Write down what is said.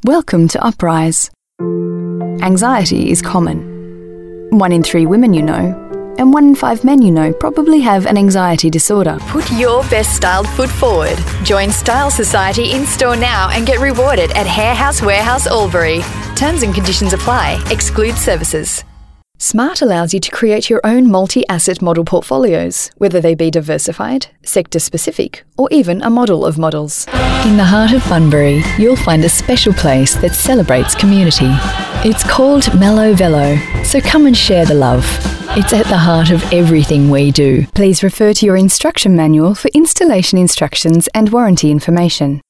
Welcome to Uprise. Anxiety is common. 1 in 3 women you know, and 1 in 5 men you know probably have an anxiety disorder. Put your best styled foot forward. Join Style Society in-store now and get rewarded at Hair House Warehouse Albury. Terms and conditions apply. Exclude services. Smart allows you to create your own multi-asset model portfolios, whether they be diversified, sector-specific, or even a model of models. In the heart of Bunbury, you'll find a special place that celebrates community. It's called Mellow Velo, so come and share the love. It's at the heart of everything we do. Please refer to your instruction manual for installation instructions and warranty information.